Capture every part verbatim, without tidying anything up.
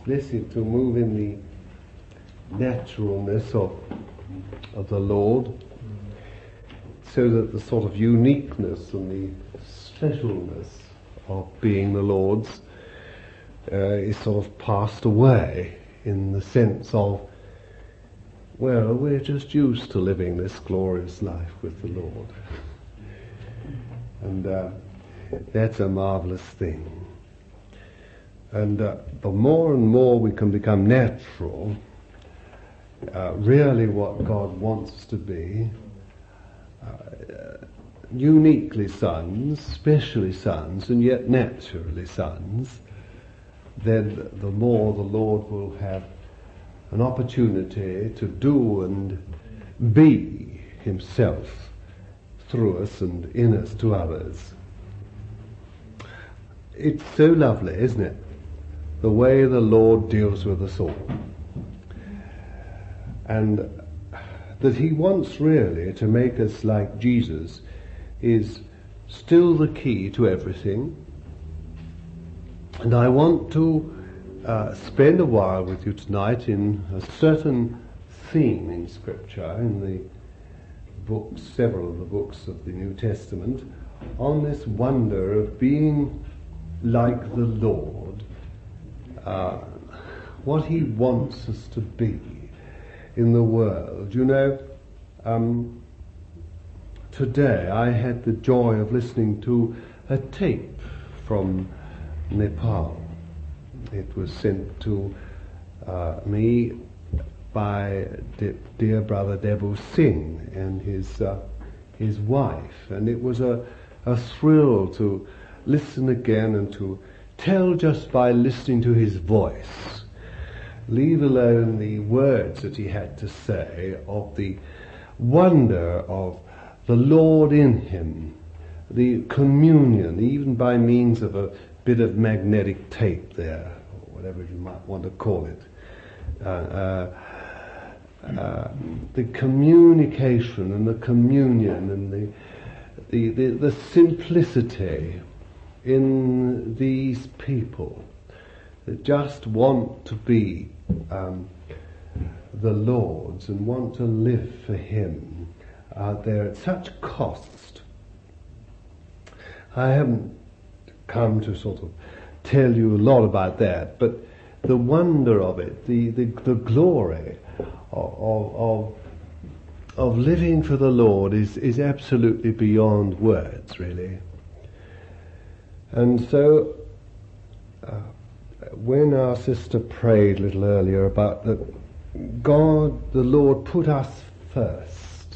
blessed to move in the naturalness of of the Lord, so that the sort of uniqueness and the specialness of being the Lord's uh, is sort of passed away, in the sense of, well, we're just used to living this glorious life with the Lord. And uh, that's a marvelous thing. And uh, the more and more we can become natural, uh, really what God wants us to be, uh, uniquely sons, specially sons, and yet naturally sons, then the more the Lord will have an opportunity to do and be himself through us and in us to others. It's so lovely, isn't it? The way the Lord deals with us all. And that he wants really to make us like Jesus is still the key to everything. And I want to uh, spend a while with you tonight in a certain theme in Scripture, in the books, several of the books of the New Testament, on this wonder of being like the Lord, uh, what he wants us to be in the world. You know, um, today I had the joy of listening to a tape from Nepal. It was sent to uh, me by de- dear brother Debu Singh and his uh, his wife, and it was a, a thrill to listen again and to tell just by listening to his voice, leave alone the words that he had to say, of the wonder of the Lord in him, the communion, even by means of a bit of magnetic tape there, or whatever you might want to call it. Uh, uh, uh, the communication and the communion and the, the, the, the simplicity in these people that just want to be um, the Lord's and want to live for him out there at such cost. I haven't come to sort of tell you a lot about that, but the wonder of it, the, the, the glory of, of, of, of living for the Lord is, is absolutely beyond words, really. And so, uh, when our sister prayed a little earlier about that God, the Lord, put us first,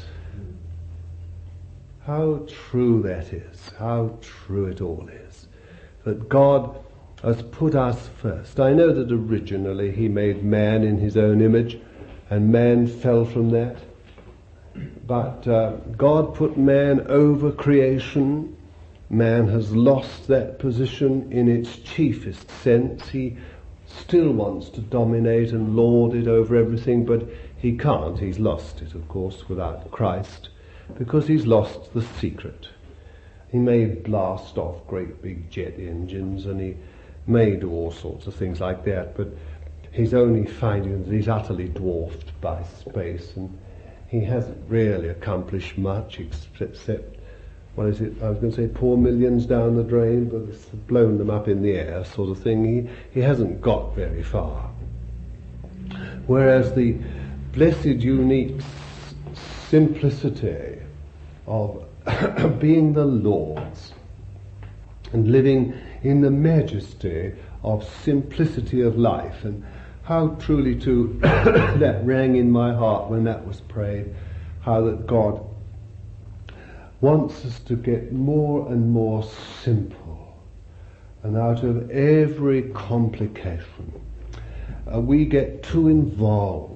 how true that is, how true it all is, that God has put us first. I know that originally he made man in his own image, and man fell from that, but uh, God put man over creation. Man has lost that position in its chiefest sense. He still wants to dominate and lord it over everything, but he can't. He's lost it, of course, without Christ, because he's lost the secret. He may blast off great big jet engines, and he may do all sorts of things like that, but he's only finding that he's utterly dwarfed by space, and he hasn't really accomplished much except, what is it, I was going to say pour millions down the drain, but it's blown them up in the air sort of thing. He, he hasn't got very far. Whereas the blessed, unique s- simplicity of being the Lord's and living in the majesty of simplicity of life, and how truly too that rang in my heart when that was prayed, how that God wants us to get more and more simple, and out of every complication uh, we get too involved.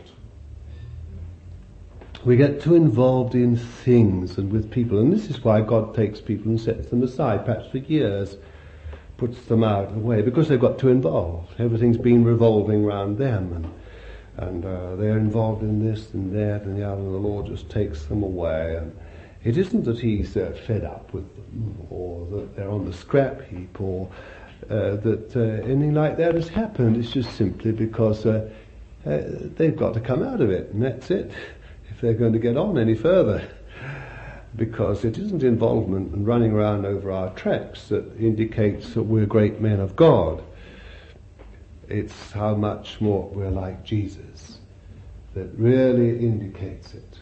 We get too involved in things and with people, and this is why God takes people and sets them aside, perhaps for years, puts them out of the way, because they've got too involved. Everything's been revolving around them, and and uh, they're involved in this and that and the other, and the Lord just takes them away. And it isn't that he's uh, fed up with them, or that they're on the scrap heap, or uh, that uh, anything like that has happened. It's just simply because uh, uh, they've got to come out of it, and that's it, if they're going to get on any further. Because it isn't involvement and running around over our tracks that indicates that we're great men of God. It's how much more we're like Jesus that really indicates it.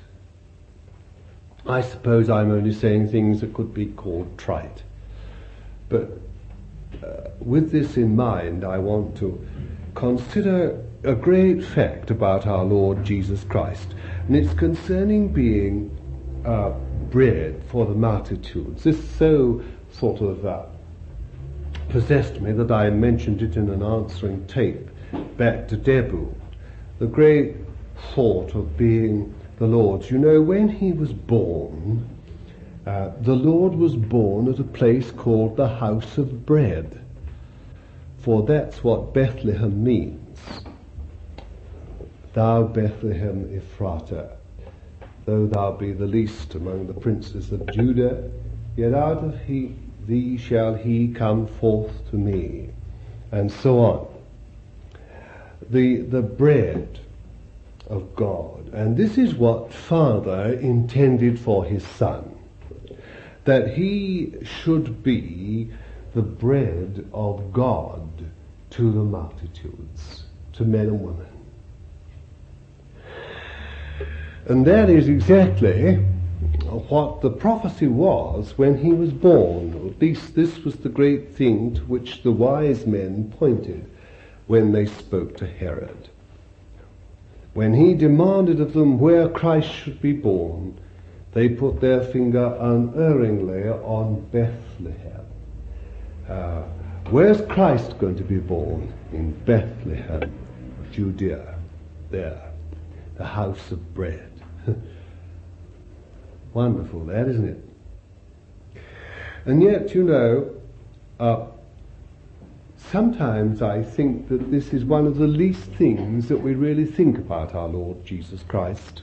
I suppose I'm only saying things that could be called trite. But uh, with this in mind, I want to consider a great fact about our Lord Jesus Christ. And it's concerning being uh, bread for the multitudes. This so sort of uh, possessed me that I mentioned it in an answering tape back to Debu. The great thought of being the Lord's. You know, when he was born, uh, the Lord was born at a place called the House of Bread. For that's what Bethlehem means. Thou Bethlehem Ephrata, though thou be the least among the princes of Judah, yet out of he, thee shall he come forth to me. And so on. The, the bread of God. And this is what Father intended for his Son. That he should be the bread of God to the multitudes, to men and women. And that is exactly what the prophecy was when he was born. Or at least this was the great thing to which the wise men pointed when they spoke to Herod. When he demanded of them where Christ should be born, they put their finger unerringly on Bethlehem. Uh, where's Christ going to be born? In Bethlehem, Judea. There, the house of bread. Wonderful that, isn't it? And yet, you know, uh, sometimes I think that this is one of the least things that we really think about our Lord Jesus Christ.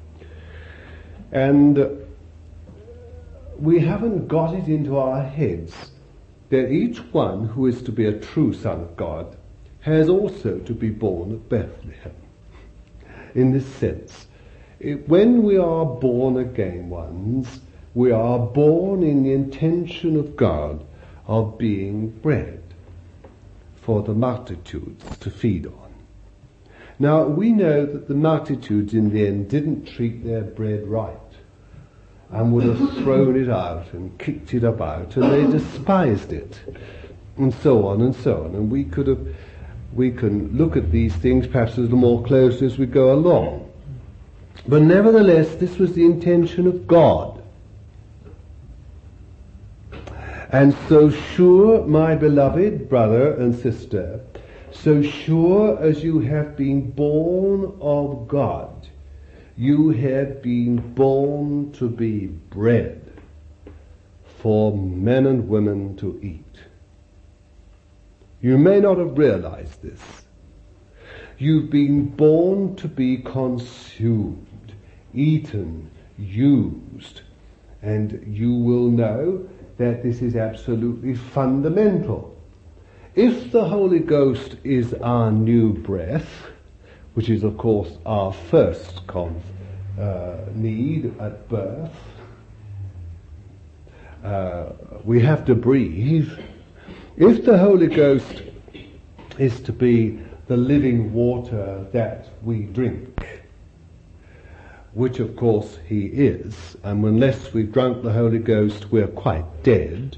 And uh, we haven't got it into our heads that each one who is to be a true son of God has also to be born at Bethlehem. In this sense, it, when we are born again ones, we are born in the intention of God of being bread for the multitudes to feed on. Now, we know that the multitudes in the end didn't treat their bread right and would have thrown it out and kicked it about, and they despised it, and so on and so on. And we could have, we can look at these things perhaps a little more closely as we go along. But nevertheless, this was the intention of God. And so sure, my beloved brother and sister, so sure as you have been born of God, you have been born to be bread for men and women to eat. You may not have realized this. You've been born to be consumed, eaten, used, and you will know that this is absolutely fundamental. If the Holy Ghost is our new breath, which is of course our first con- uh, need at birth, uh, we have to breathe. If the Holy Ghost is to be the living water that we drink, which of course he is, and unless we've drunk the Holy Ghost we're quite dead,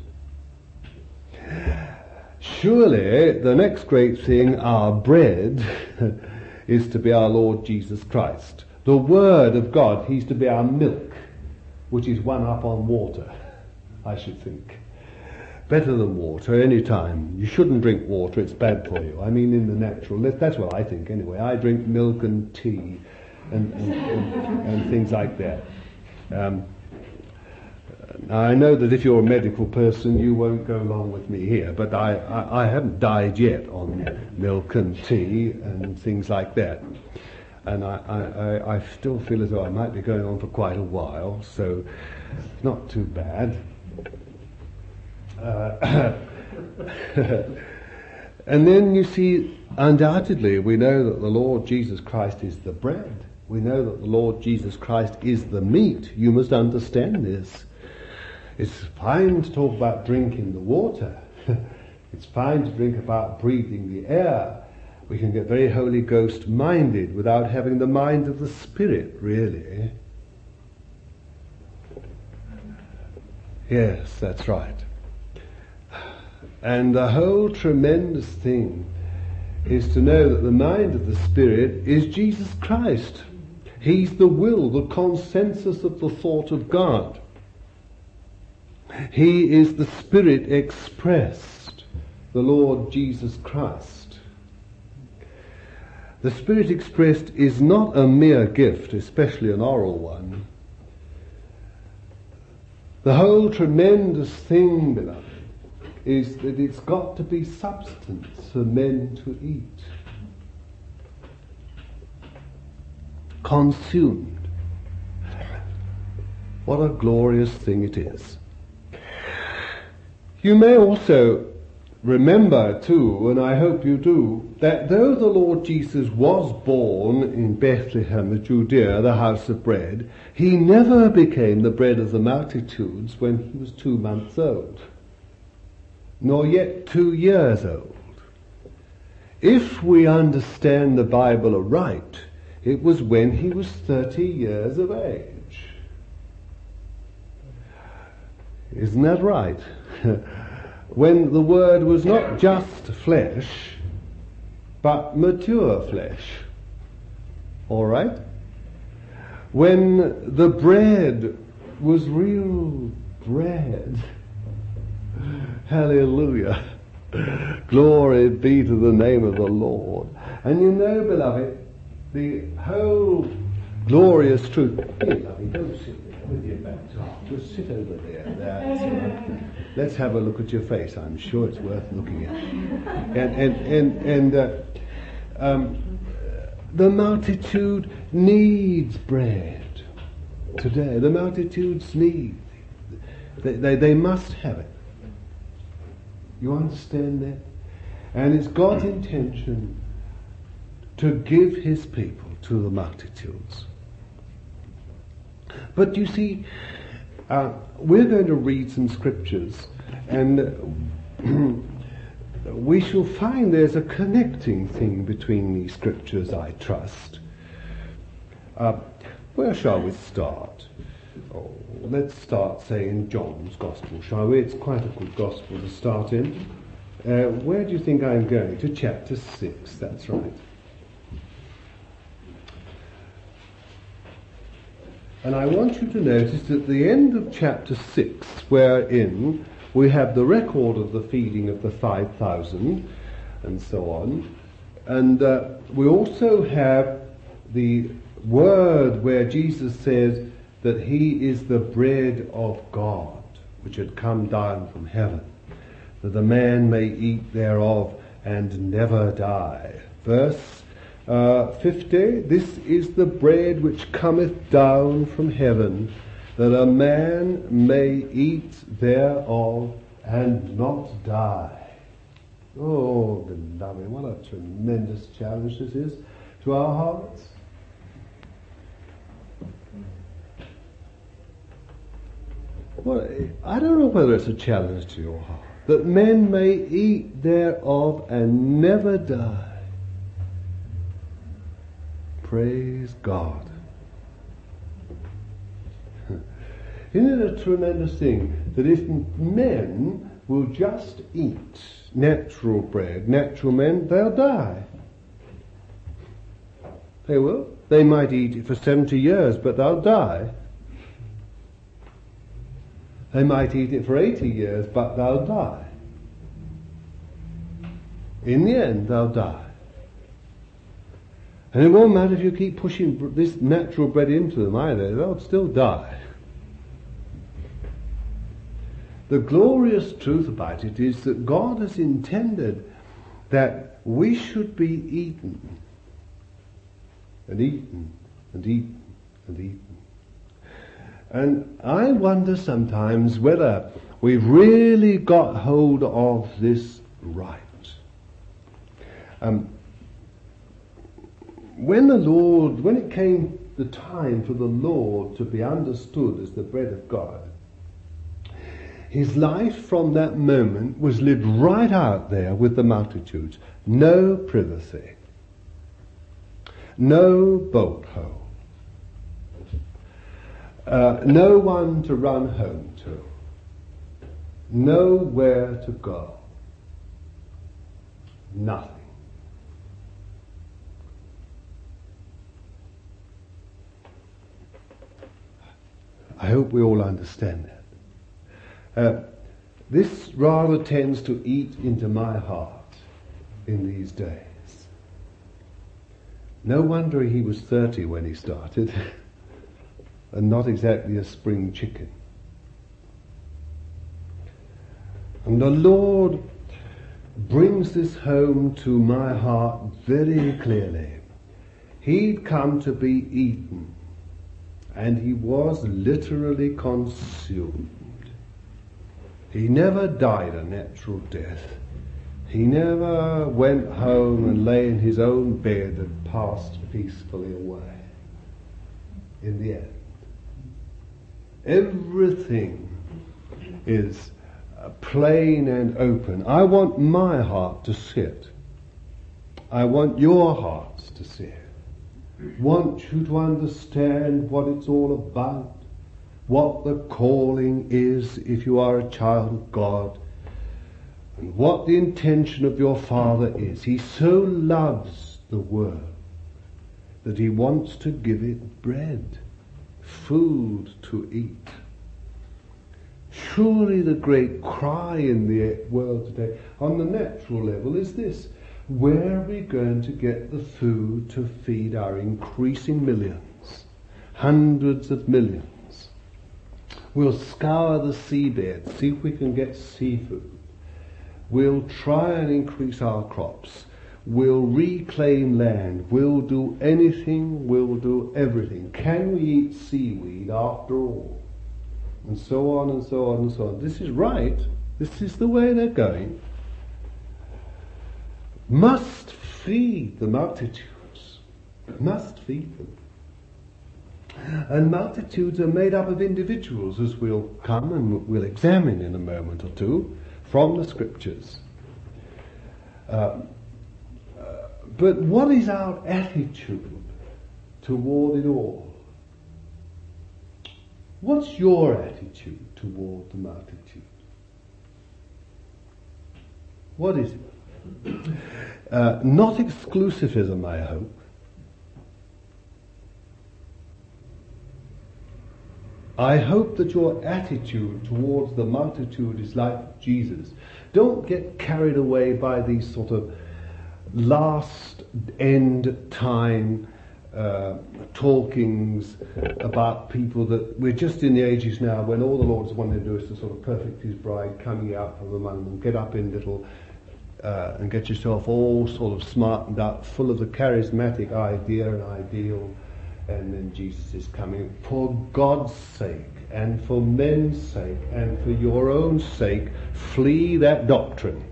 surely the next great thing, our bread, is to be our Lord Jesus Christ. The Word of God, he's to be our milk, which is one up on water, I should think. Better than water any time. You shouldn't drink water, it's bad for you. I mean in the natural, that's what I think anyway. I drink milk and tea and, and, and, and things like that. Um, now I know that if you're a medical person you won't go along with me here, but I, I, I haven't died yet on milk and tea and things like that. And I, I, I still feel as though I might be going on for quite a while, so it's not too bad. Uh, And then you see, undoubtedly, we know that the Lord Jesus Christ is the bread. We know that the Lord Jesus Christ is the meat. You must understand this. It's fine to talk about drinking the water. It's fine to drink about breathing the air. We can get very Holy Ghost minded without having the mind of the Spirit, really. Yes, that's right. And the whole tremendous thing is to know that the mind of the Spirit is Jesus Christ. He's the will, the consensus of the thought of God. He is the Spirit expressed, the Lord Jesus Christ. The Spirit expressed is not a mere gift, especially an oral one. The whole tremendous thing, beloved, is that it's got to be substance for men to eat. Consumed. What a glorious thing it is. You may also remember too, and I hope you do, that though the Lord Jesus was born in Bethlehem of Judea, the house of bread, he never became the bread of the multitudes when he was two months old, nor yet two years old. If we understand the Bible aright, it was when he was thirty years of age. Isn't that right? When the Word was not just flesh, but mature flesh. All right? When the bread was real bread. Hallelujah. Glory be to the name of the Lord. And you know, beloved, the whole glorious truth. Here, lovey, don't sit there with your back to us. Just sit over there. That's right. Let's have a look at your face. I'm sure it's worth looking at. And and and and uh, um, the multitude needs bread today. The multitudes need. They, they they must have it. You understand that? And it's God's intention to give his people to the multitudes. But you see, uh, we're going to read some scriptures, and we shall find there's a connecting thing between these scriptures, I trust. Uh, where shall we start? Oh, let's start, say, in John's Gospel, shall we? It's quite a good Gospel to start in. Uh, where do you think I'm going? To chapter six, that's right. And I want you to notice at the end of chapter six, wherein we have the record of the feeding of the five thousand and so on, and uh, we also have the word where Jesus says that he is the bread of God, which had come down from heaven, that a man may eat thereof and never die. Verse Uh, fifty, this is the bread which cometh down from heaven, that a man may eat thereof and not die. Oh, beloved, what a tremendous challenge this is to our hearts. Well, I don't know whether it's a challenge to your heart, that men may eat thereof and never die. Praise God. Isn't it a tremendous thing that if men will just eat natural bread, natural men, they'll die. They will. They might eat it for seventy years, but they'll die. They might eat it for eighty years, but they'll die. In the end, they'll die. And it won't matter if you keep pushing this natural bread into them either, they'll still die. The glorious truth about it is that God has intended that we should be eaten, and eaten, and eaten, and eaten. And I wonder sometimes whether we've really got hold of this right. Um, when the Lord, when it came the time for the Lord to be understood as the bread of God, his life from that moment was lived right out there with the multitudes. No privacy. No bolt hole. Uh, no one to run home to. Nowhere to go. Nothing. I hope we all understand that. Uh, this rather tends to eat into my heart in these days. No wonder he was thirty when he started, and not exactly a spring chicken. And the Lord brings this home to my heart very clearly. He'd come to be eaten, and he was literally consumed. He never died a natural death. He never went home and lay in his own bed and passed peacefully away. In the end, everything is plain and open. I want my heart to see it. I want your hearts to see it. Want you to understand what it's all about, what the calling is if you are a child of God, and what the intention of your Father is. He so loves the world that he wants to give it bread, food to eat. Surely the great cry in the world today, on the natural level, is this: where are we going to get the food to feed our increasing millions, hundreds of millions? We'll scour the seabed, see if we can get seafood. We'll try and increase our crops. We'll reclaim land. We'll do anything. We'll do everything. Can we eat seaweed after all? And so on and so on and so on. This is right. This is the way they're going. Must feed the multitudes. Must feed them. And multitudes are made up of individuals, as we'll come and we'll examine in a moment or two from the scriptures. Uh, uh, but what is our attitude toward it all? What's your attitude toward the multitude? What is it? Uh, not exclusivism, I hope. I hope that your attitude towards the multitude is like Jesus. Don't get carried away by these sort of last end time uh, talkings about people that we're just in the ages now when all the Lord's wanting to do is to sort of perfect his bride, coming out from among them, get up in little uh, and get yourself all sort of smartened up, full of the charismatic idea and ideal. And then Jesus is coming. For God's sake, and for men's sake, and for your own sake, flee that doctrine.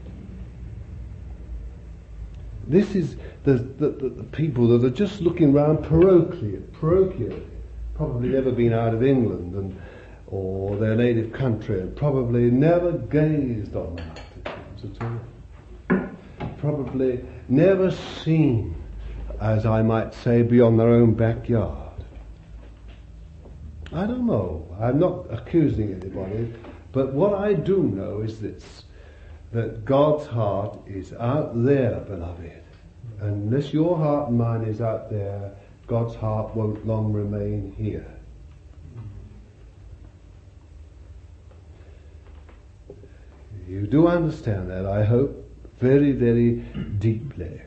This is the, the, the, the people that are just looking round parochially, parochially, probably never been out of England and or their native country, and probably never gazed on the multitudes at all. Probably never seen, as I might say, beyond their own backyard. I don't know. I'm not accusing anybody, but what I do know is this, that God's heart is out there, beloved. Unless your heart and mine is out there, God's heart won't long remain here. You do understand that, I hope, very, very deeply.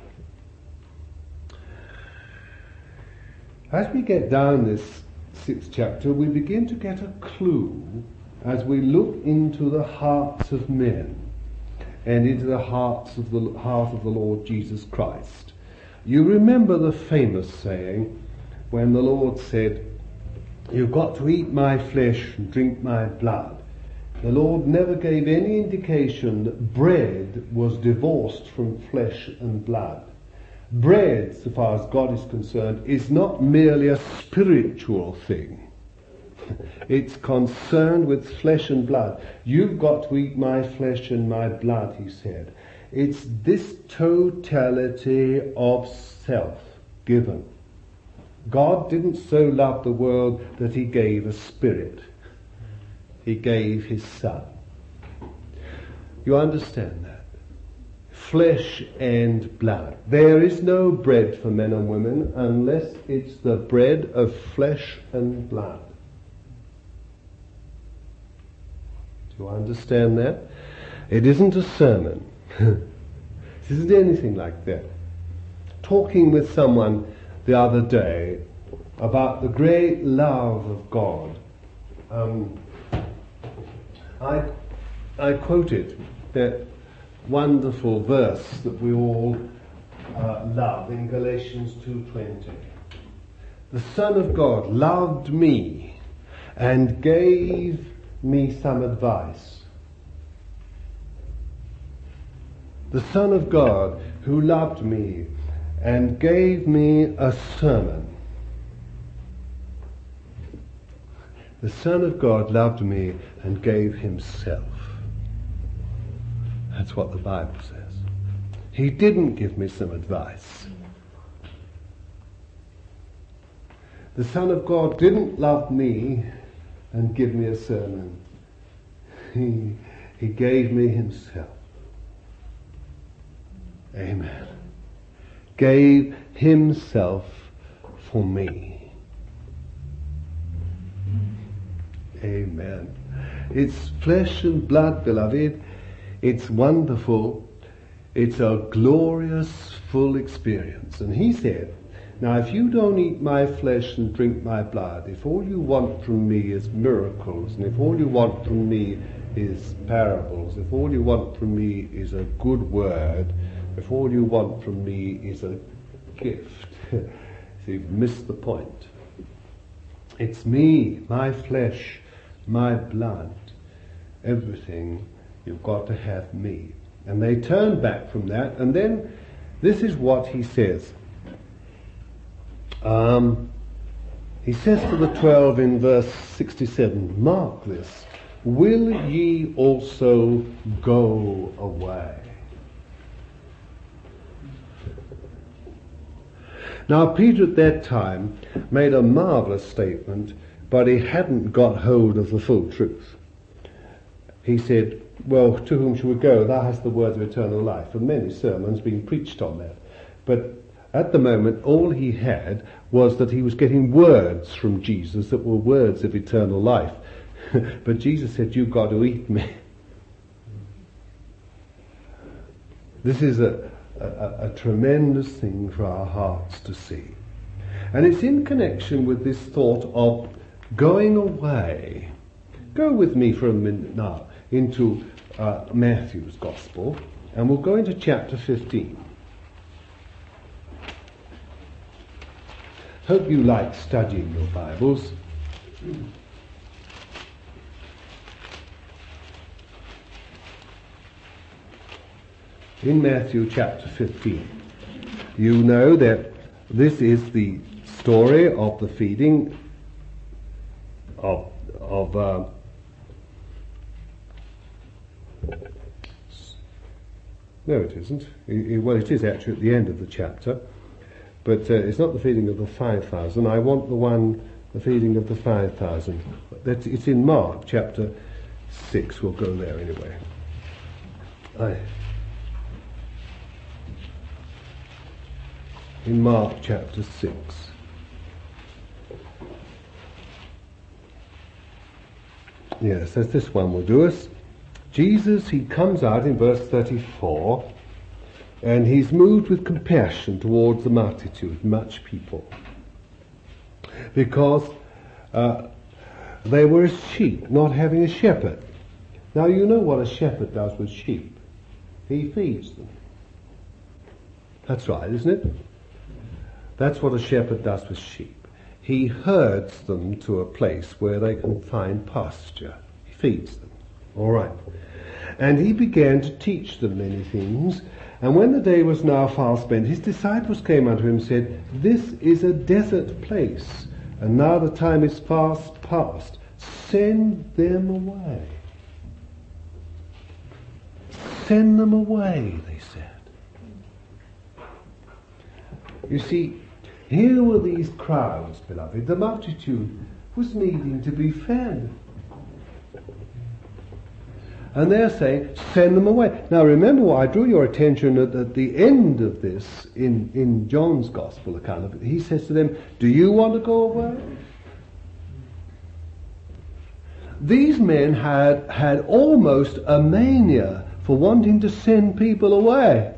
As we get down this sixth chapter, we begin to get a clue as we look into the hearts of men and into the hearts of the heart of the Lord Jesus Christ. You remember the famous saying when the Lord said, you've got to eat my flesh and drink my blood. The Lord never gave any indication that bread was divorced from flesh and blood. Bread, so far as God is concerned, is not merely a spiritual thing. It's concerned with flesh and blood. You've got to eat my flesh and my blood, he said. It's this totality of self given. God didn't so love the world that he gave a spirit. He gave his son. You understand that? Flesh and blood. There is no bread for men and women unless it's the bread of flesh and blood. Do you understand that? It isn't a sermon. It isn't anything like that. Talking with someone the other day about the great love of God, um, I, I quoted that wonderful verse that we all uh, love in Galatians two twenty. The Son of God loved me and gave me some advice. The Son of God who loved me and gave me a sermon. The Son of God loved me and gave himself. That's what the Bible says. He didn't give me some advice. The Son of God didn't love me and give me a sermon. He, he gave me himself. Amen. Gave himself for me. Amen. It's flesh and blood, beloved. It's wonderful. It's a glorious, full experience. And he said, now if you don't eat my flesh and drink my blood, if all you want from me is miracles, and if all you want from me is parables, if all you want from me is a good word, if all you want from me is a gift, so you've missed the point. It's me, my flesh, my blood, everything. You've got to have me. And they turn back from that, and then this is what he says. Um, he says to the twelve in verse sixty-seven, mark this, will ye also go away? Now Peter at that time made a marvelous statement, but he hadn't got hold of the full truth. He said, well, to whom shall we go? Thou hast the words of eternal life. And many sermons being preached on that. But at the moment, all he had was that he was getting words from Jesus that were words of eternal life. But Jesus said, you've got to eat me. This is a, a, a tremendous thing for our hearts to see. And it's in connection with this thought of going away. Go with me for a minute now into uh, Matthew's Gospel, and we'll go into chapter fifteen. Hope you like studying your Bibles. In Matthew chapter fifteen, you know that this is the story of the feeding of of uh, no, it isn't. It, it, well, it is actually at the end of the chapter, but uh, it's not the feeding of the five thousand. I want the one, the feeding of the five thousand. That's, it's in Mark chapter six. We'll go there anyway. I, in Mark chapter six. Yes, that's this one will do us. Jesus, he comes out in verse thirty-four, and he's moved with compassion towards the multitude, much people, because uh, they were as sheep, not having a shepherd. Now you know what a shepherd does with sheep. He feeds them. That's right, isn't it? That's what a shepherd does with sheep. he herds them to a place where they can find pasture. He feeds them. All right. And he began to teach them many things. And when the day was now far spent, his disciples came unto him and said, This is a desert place, and now the time is fast past. Send them away. Send them away, they said. You see, here were these crowds, beloved. The multitude was needing to be fed. And they're saying, send them away. Now remember what I drew your attention at, at the end of this, in, in John's Gospel account of it. He says to them, do you want to go away? These men had, had almost a mania for wanting to send people away.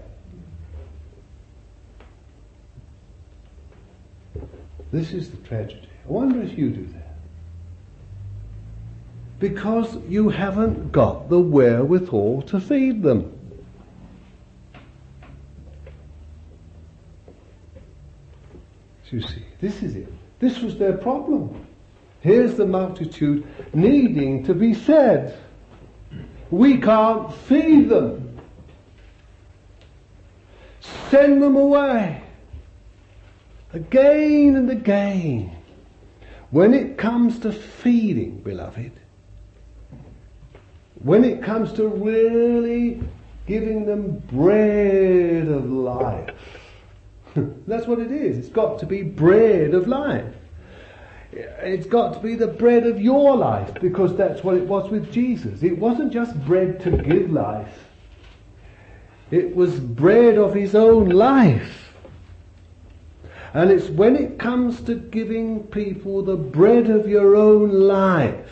This is the tragedy. I wonder if you do that. Because you haven't got the wherewithal to feed them. So you see, this is it. This was their problem. Here's the multitude needing to be fed. We can't feed them. Send them away. Again and again. When it comes to feeding, beloved, when it comes to really giving them bread of life, that's what it is. It's got to be bread of life. It's got to be the bread of your life, because that's what it was with Jesus. It wasn't just bread to give life. It was bread of his own life. And it's when it comes to giving people the bread of your own life.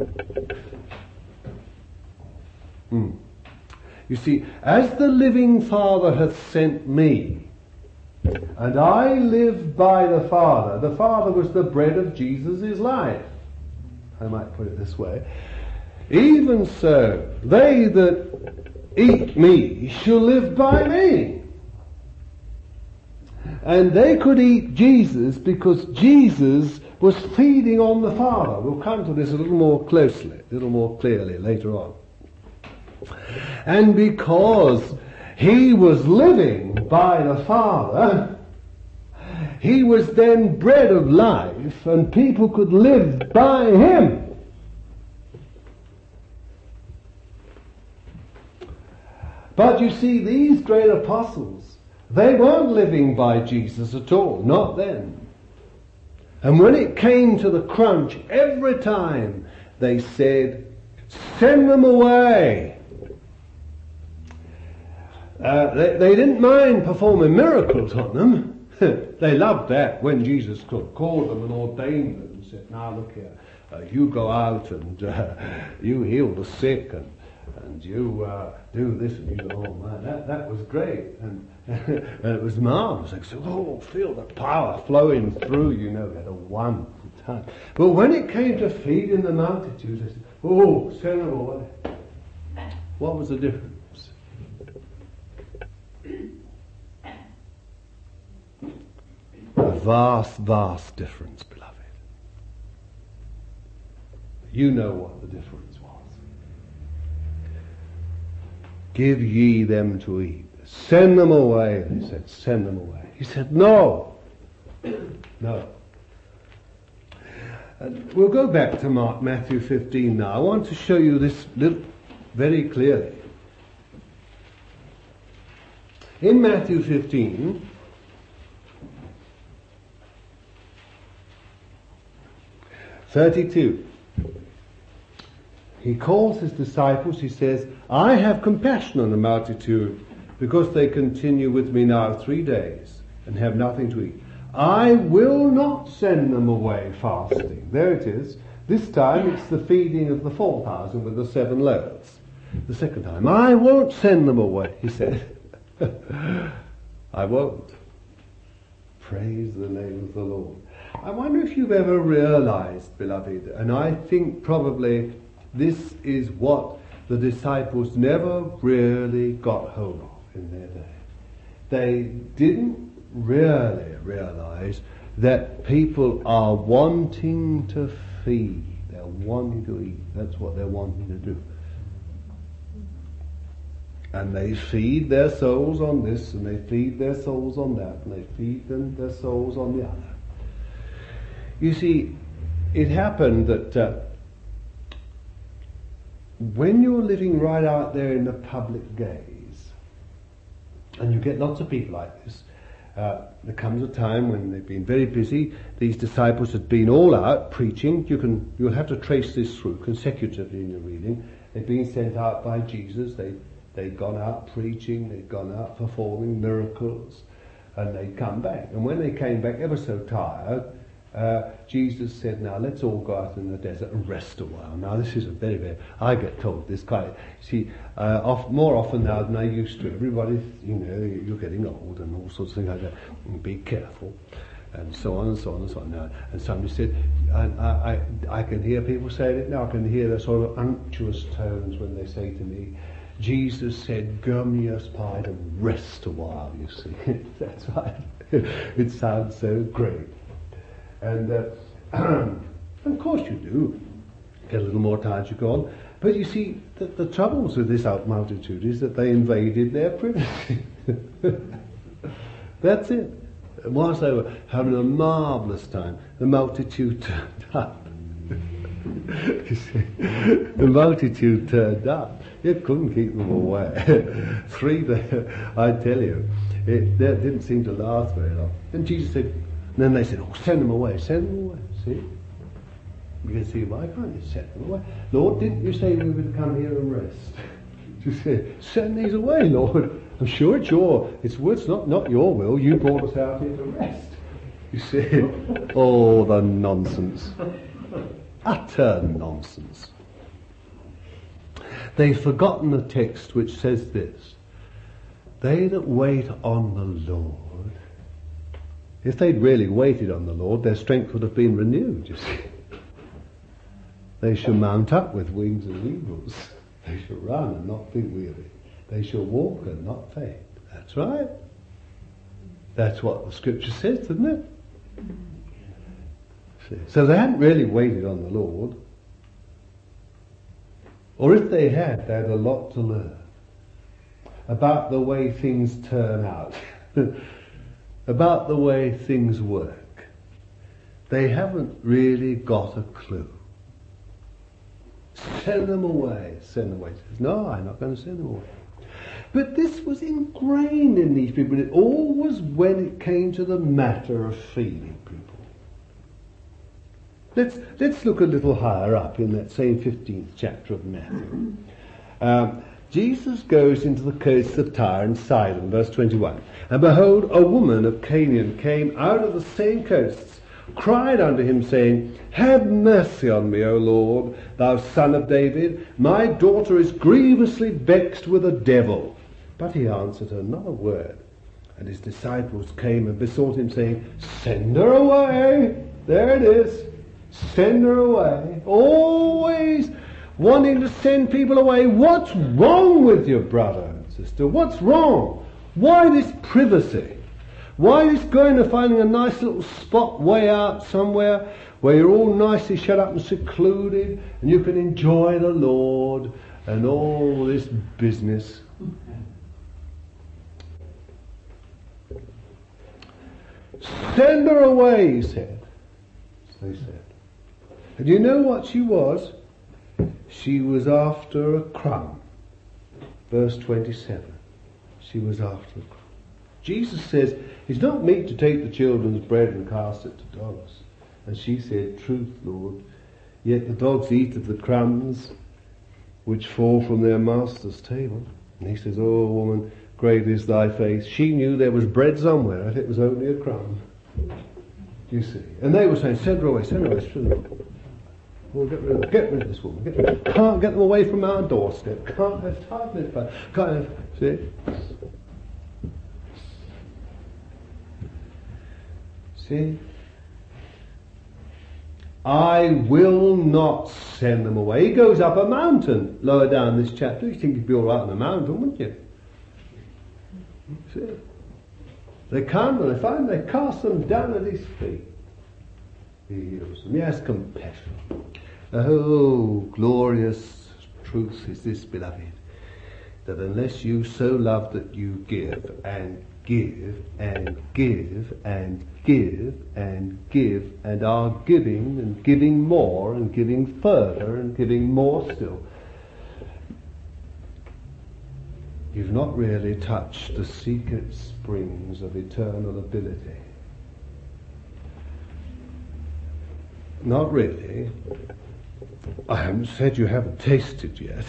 Hmm. You see, as the living Father hath sent me, and I live by the Father. The Father was the bread of Jesus' life. I might put it this way. Even so, they that eat me shall live by me. And they could eat Jesus because Jesus was feeding on the Father. We'll come to this a little more closely, a little more clearly later on. And because he was living by the Father, he was then bread of life, and people could live by him. But you see, these great apostles, they weren't living by Jesus at all, not then. And when it came to the crunch, every time they said, send them away. Uh, they, they didn't mind performing miracles on them. They loved that when Jesus called them and ordained them and said, now look here, uh, you go out and uh, you heal the sick and, and you uh, do this and you go, oh man, that, that was great. And, and it was marvelous. They said, oh, feel the power flowing through, you know, at a wonderful time. But when it came to feeding the multitudes, they said, oh, send them away. What was the difference? A vast, vast difference, beloved. You know what the difference was. Give ye them to eat. Send them away, they said. Send them away. He said, no. No. And we'll go back to Mark, Matthew fifteen now. I want to show you this little, very clearly. In Matthew fifteen, thirty-two, he calls his disciples, he says, I have compassion on the multitude, because they continue with me now three days and have nothing to eat. I will not send them away fasting. There it is. This time it's the feeding of the four thousand with the seven loaves. The second time, I won't send them away, he said. I won't. Praise the name of the Lord. I wonder if you've ever realized, beloved, and I think probably this is what the disciples never really got hold of in their day. They didn't really realize that people are wanting to feed. They're wanting to eat. That's what they're wanting to do. And they feed their souls on this, and they feed their souls on that, and they feed them their souls on the other. You see, it happened that uh, when you're living right out there in the public gaze, and you get lots of people like this, uh, there comes a time when they've been very busy. These disciples had been all out preaching. You can, you'll have to trace this through consecutively in your reading. They've been sent out by Jesus. They They'd gone out preaching, they'd gone out performing miracles, and they'd come back. And when they came back ever so tired, uh, Jesus said, now let's all go out in the desert and rest a while. Now this is a very, very, I get told this kind of, see, uh, off, more often now than I used to. Everybody, you know, you're getting old and all sorts of things like that. And be careful. And so on and so on and so on. Now, and somebody said, and I, I, I can hear people saying it now, I can hear the sort of unctuous tones when they say to me, Jesus said, Gurmias Pi, to rest a while, you see. That's right. It sounds so great. And uh, of course you do. Get a little more time to go on. But you see, the, the troubles with this out multitude is that they invaded their privacy. That's it. And whilst they were having a marvellous time, the multitude turned up. You see, the multitude turned up. You couldn't keep them away. Three there, I tell you, it that didn't seem to last very long. And Jesus said, and then they said, oh, send them away, send them away. See? You can see, why can't you send them away? Lord, didn't you say we would come here and rest? You said, send these away, Lord. I'm sure it's your, it's, it's not, not your will. You brought us out here to rest. You see? Oh, the nonsense. Utter nonsense. They've forgotten the text which says this: they that wait on the Lord, if they'd really waited on the Lord, their strength would have been renewed, you see. They shall mount up with wings as eagles. They shall run and not be weary. They shall walk and not faint. That's right. That's what the scripture says, doesn't it? See? So they hadn't really waited on the Lord. Or if they had, they had a lot to learn about the way things turn out, about the way things work. They haven't really got a clue. Send them away, send them away. No, I'm not going to send them away. But this was ingrained in these people. It always when it came to the matter of feeding people. Let's, let's look a little higher up in that same fifteenth chapter of Matthew. Um, Jesus goes into the coasts of Tyre and Sidon, verse twenty-one. And behold, a woman of Canaan came out of the same coasts, cried unto him, saying, have mercy on me, O Lord, thou son of David. My daughter is grievously vexed with a devil. But he answered her not a word. And his disciples came and besought him, saying, send her away. There it is. Send her away. Always wanting to send people away. What's wrong with you, brother and sister? What's wrong? Why this privacy? Why this going to finding a nice little spot way out somewhere where you're all nicely shut up and secluded and you can enjoy the Lord and all this business? Send her away, he said. So they said. And you know what she was? She was after a crumb. Verse twenty-seven. She was after a crumb. Jesus says, it's not meet to take the children's bread and cast it to dogs. And she said, truth, Lord, yet the dogs eat of the crumbs which fall from their master's table. And he says, oh woman, great is thy faith. She knew there was bread somewhere, and it was only a crumb. You see. And they were saying, send her away, send her away, send her away. Well, get rid of, get rid of this woman. Get rid, can't get them away from our doorstep. Can't have five minutes back. Can't have, see? See? I will not send them away. He goes up a mountain lower down this chapter. You think he'd be all right on the mountain, wouldn't you? See? They come and they find they cast them down at his feet. He heals them. He has compassion. Oh, glorious truth is this, beloved, that unless you so love that you give and give and give and give and give and are giving and giving more and giving further and giving more still, you've not really touched the secret springs of eternal ability. Not really. I haven't said you haven't tasted yet.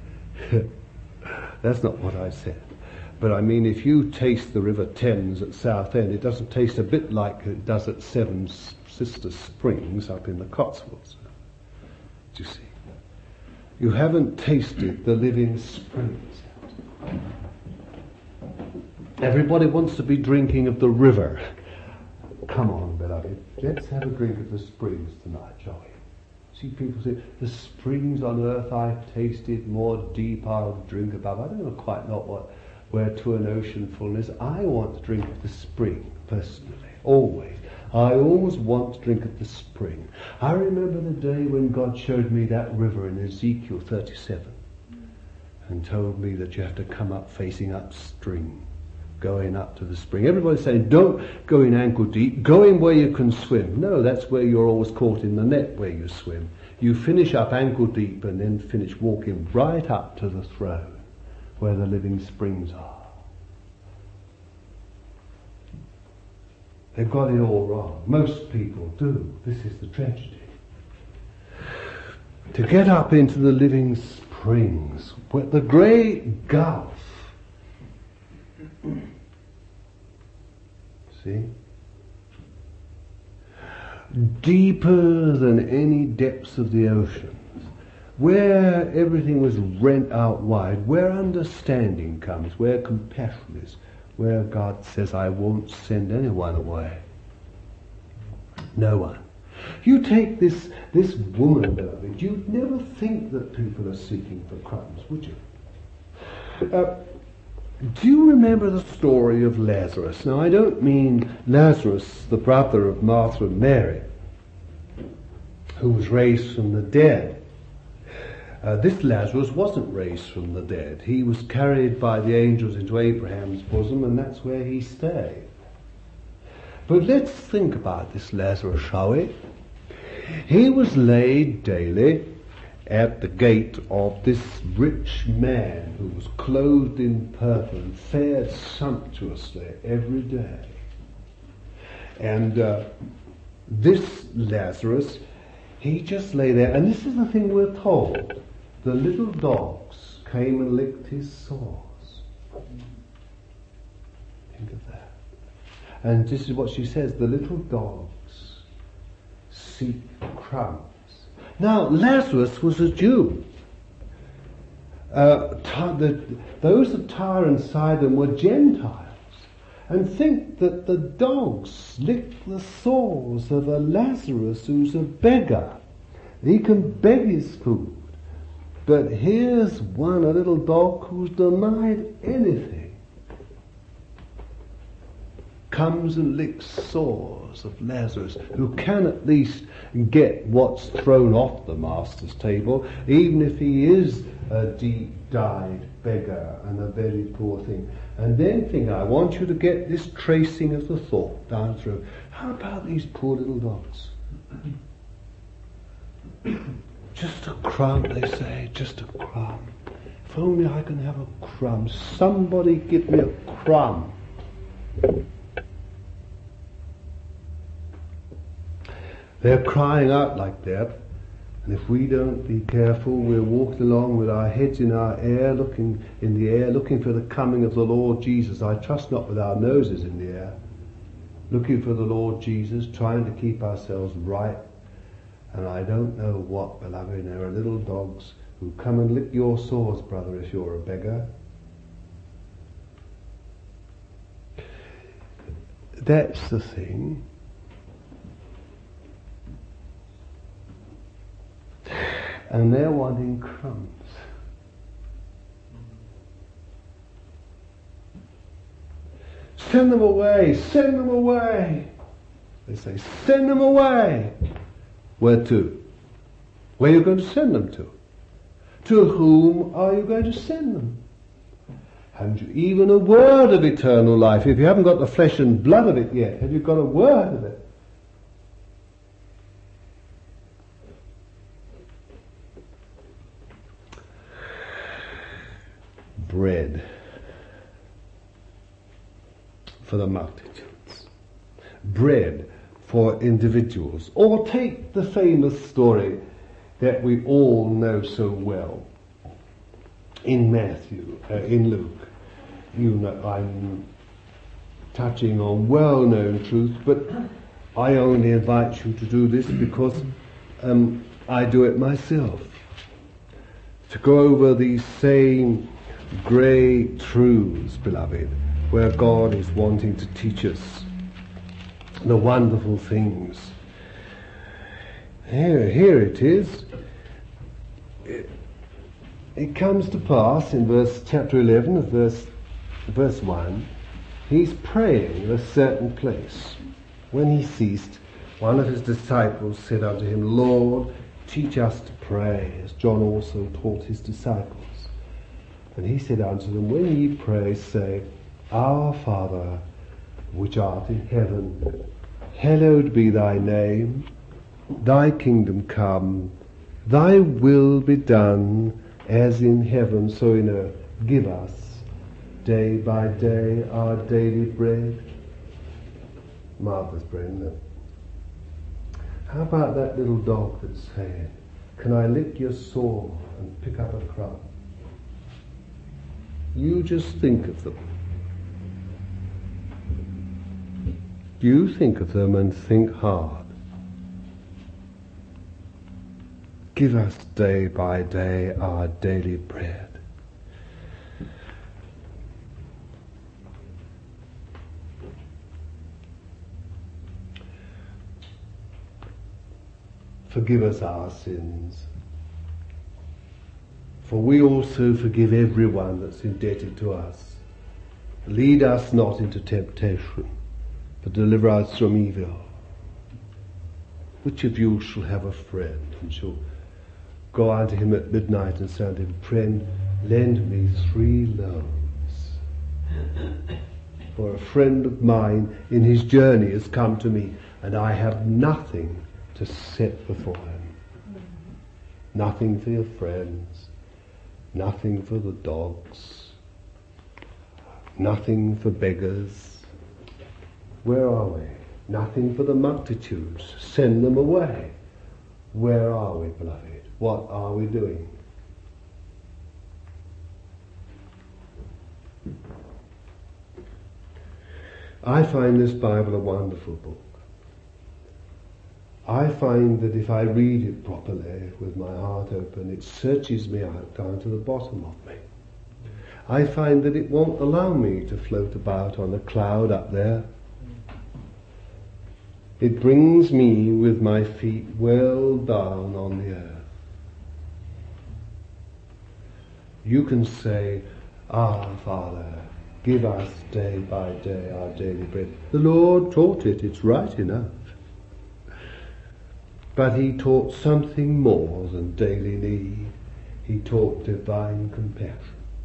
That's not what I said. But I mean, if you taste the River Thames at Southend, it doesn't taste a bit like it does at Seven Sister Springs up in the Cotswolds. Do you see? You haven't tasted the living springs. Everybody wants to be drinking of the river. Come on, beloved. Let's have a drink of the springs tonight, shall we? See, people say, the springs on earth I've tasted, more deep I'll drink above. I don't know quite know what, where to an ocean fullness. I want to drink of the spring, personally, always. I always want to drink of the spring. I remember the day when God showed me that river in Ezekiel thirty-seven and told me that you have to come up facing upstream, going up to the spring. Everybody's saying, don't go in ankle deep, go in where you can swim. No, that's where you're always caught in the net where you swim. You finish up ankle deep and then finish walking right up to the throne where the living springs are. They've got it all wrong. Most people do. This is the tragedy. To get up into the living springs, where the great gulf, see? Deeper than any depths of the oceans, where everything was rent out wide, where understanding comes, where compassion is, where God says, I won't send anyone away. No one. You take this, this woman, beloved, you'd never think that people are seeking for crumbs, would you? Uh, Do you remember the story of Lazarus? Now, I don't mean Lazarus, the brother of Martha and Mary, who was raised from the dead. Uh, this Lazarus wasn't raised from the dead. He was carried by the angels into Abraham's bosom, and that's where he stayed. But let's think about this Lazarus, shall we? He was laid daily at the gate of this rich man who was clothed in purple and fared sumptuously every day. And uh, this Lazarus, he just lay there. And this is the thing we're told. The little dogs came and licked his sores. Think of that. And this is what she says, the little dogs seek crumbs. Now, Lazarus was a Jew. Uh, the, those of Tyre and Sidon were Gentiles. And think that the dogs lick the sores of a Lazarus who's a beggar. He can beg his food. But here's one, a little dog who's denied anything, comes and licks sores of Lazarus, who can at least get what's thrown off the master's table, even if he is a deep-dyed beggar and a very poor thing. And then think, I want you to get this tracing of the thought down through. How about these poor little dogs? Just a crumb, they say, just a crumb. If only I can have a crumb. Somebody give me a crumb. They're crying out like that, and if we don't be careful, we're walking along with our heads in our air, looking in the air, looking for the coming of the Lord Jesus. I trust not with our noses in the air, looking for the Lord Jesus, trying to keep ourselves right. And I don't know what, beloved, there are little dogs who come and lick your sores, brother, if you're a beggar. That's the thing. And they're wanting crumbs. send them away, send them away. They say, send them away. Where to? Where are you going to send them to? To whom are you going to send them? Haven't you even a word of eternal life? If you haven't got the flesh and blood of it yet, have you got a word of it? Bread for the multitudes. Bread for individuals. Or take the famous story that we all know so well in Matthew, uh, in Luke. You know, I'm touching on well-known truth, but I only invite you to do this because um, I do it myself. To go over these same great truths, beloved, where God is wanting to teach us the wonderful things. Here, here it is. It, it comes to pass in verse chapter eleven of verse verse one. He's praying in a certain place. When he ceased, one of his disciples said unto him, Lord, teach us to pray, as John also taught his disciples. And he said unto them, when ye pray, say, Our Father, which art in heaven, hallowed be thy name, thy kingdom come, thy will be done, as in heaven, so in earth. Give us, day by day, our daily bread. Martha's Brenda. How about that little dog that's saying, can I lick your sore and pick up a crumb? You just think of them. You think of them and think hard. Give us day by day our daily bread. Forgive us our sins, for we also forgive everyone that's indebted to us. Lead us not into temptation, but deliver us from evil. Which of you shall have a friend, and shall go unto him at midnight and say unto him, Friend, lend me three loaves, for a friend of mine in his journey has come to me, and I have nothing to set before him. Nothing for your friends, nothing for the dogs, nothing for beggars. Where are we? Nothing for the multitudes. Send them away. Where are we, beloved? What are we doing? I find this Bible a wonderful book. I find that if I read it properly, with my heart open, it searches me out down to the bottom of me. I find that it won't allow me to float about on a cloud up there. It brings me with my feet well down on the earth. You can say, Our Father, give us day by day our daily bread. The Lord taught it, it's right enough. But he taught something more than daily need. He taught divine compassion.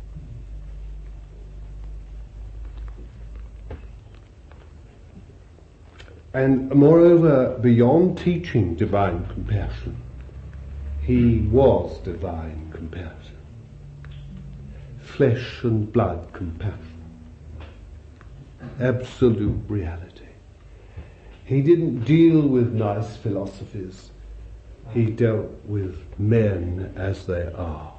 And moreover, beyond teaching divine compassion, he was divine compassion. Flesh and blood compassion. Absolute reality. He didn't deal with nice philosophies. He dealt with men as they are.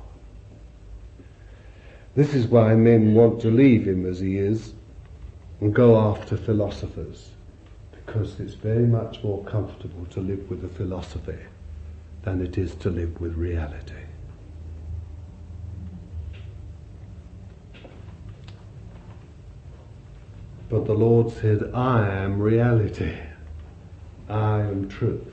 This is why men want to leave him as he is and go after philosophers, because it's very much more comfortable to live with a philosophy than it is to live with reality. But the Lord said, I am reality. I am truth.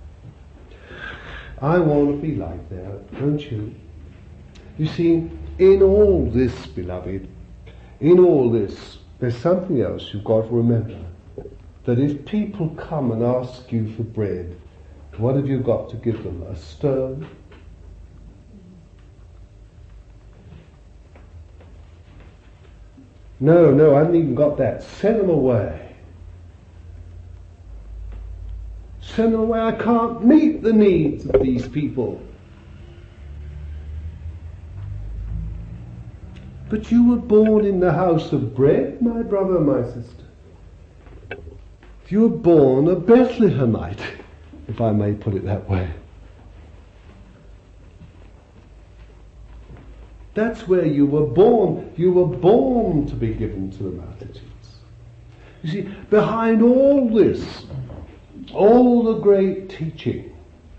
I want to be like that, don't you? You see, in all this, beloved, in all this, there's something else you've got to remember. That if people come and ask you for bread, what have you got to give them? A stone? No, no, I haven't even got that. Send them away. Send them away. I can't meet the needs of these people. But you were born in the house of bread, my brother, my sister. You were born a Bethlehemite, if I may put it that way. That's where you were born. You were born to be given to the multitudes. You see, behind all this, all the great teaching,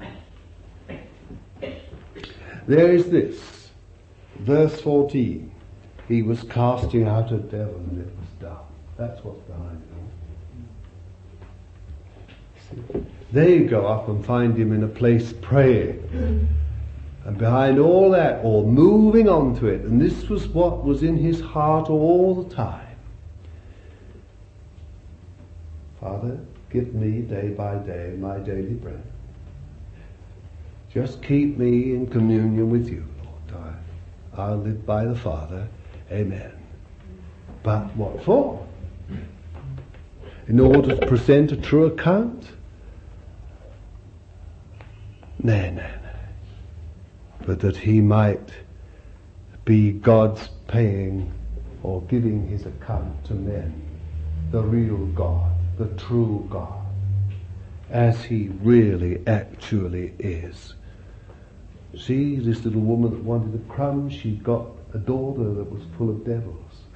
there is this. Verse fourteen. He was casting out a devil and it was done. That's what's behind it all. See, they go up and find him in a place praying. And behind all that, or moving on to it, and this was what was in his heart all the time. Father, give me day by day my daily bread. Just keep me in communion with you, Lord. I, I'll live by the Father. Amen. But what for? In order to present a true account? No, no, no. But that he might be God's paying or giving his account to men, the real God, the true God, as he really actually is. See, this little woman that wanted a crumb, she got a daughter that was full of devils.